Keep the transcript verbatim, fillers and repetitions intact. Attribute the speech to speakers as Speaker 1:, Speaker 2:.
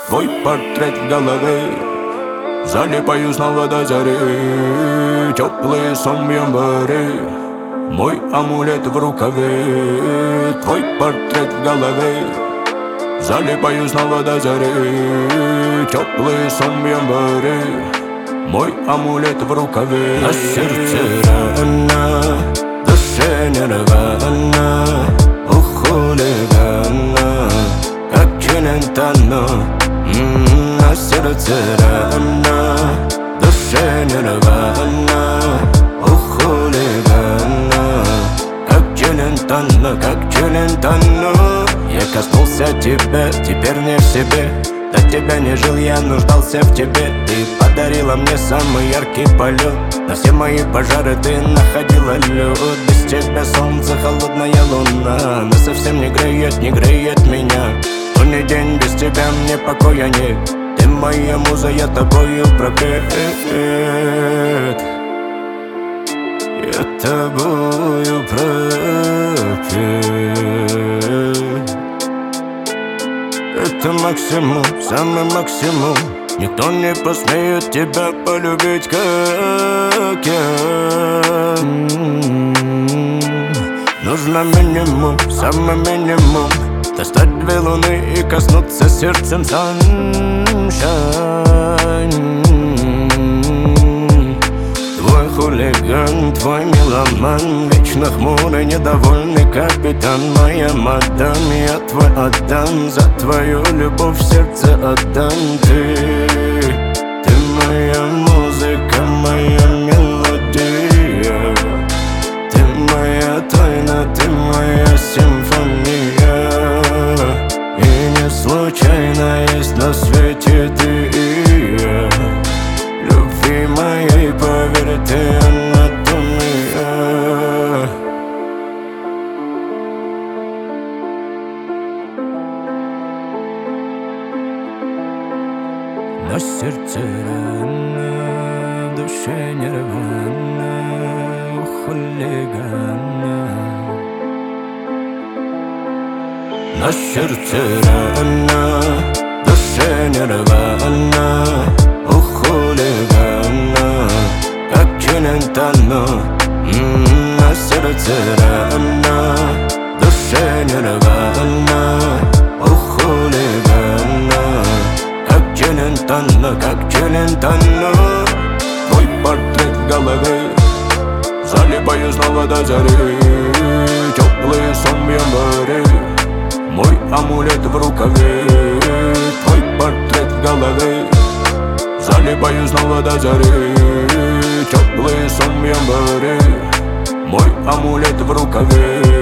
Speaker 1: Твой портрет в голове, залипаю снова до зари. Теплый сон в январе, мой амулет в рукаве. Твой портрет в голове, залипаю снова до зари. Теплый сон в январе, мой амулет в рукаве.
Speaker 2: На сердце рана, душе нервана, у хулигана, как Челентано. На сердце рана, душе нервана, у хулигана, как Челентано, как Челентано. Я коснулся тебя, теперь не в себе. До тебя не жил, я нуждался в тебе. Ты подарила мне самый яркий полет. На все мои пожары ты находила лед. Без тебя солнце, холодная луна, но совсем не греет, не греет меня. Но ни день без тебя мне покоя нет. Ты моя муза, я тобою пропет. Я тобою пропет. Это максимум, самый максимум. Никто не посмеет тебя полюбить, как я. Нужно минимум, самый минимум. Достать две луны и коснуться сердцем sunshine. Твой хулиган, твой меломан, вечно хмурый, недовольный капитан. Моя мадам, я твой отдам, за твою любовь сердце отдам. Ты, ты моя музыка, моя мелодия. Ты моя тайна, ты моя симфония. И не случайно есть на свете ты и я. Любви моей, поверь, ты анатомия. На сердце рана, в душе нервана, у хулигана. На сердце рана, в душе нервана, у хулигана, как Челентано. На сердце рана, в душе нервана, у хулигана, как Челентано, как Челентано.
Speaker 1: Твой портрет в голове, залипаю снова до зари. Теплый сон в январе, мой амулет в рукаве. Твой портрет в голове, залипаю снова до зари. Теплый сон в январе, мой амулет в рукаве.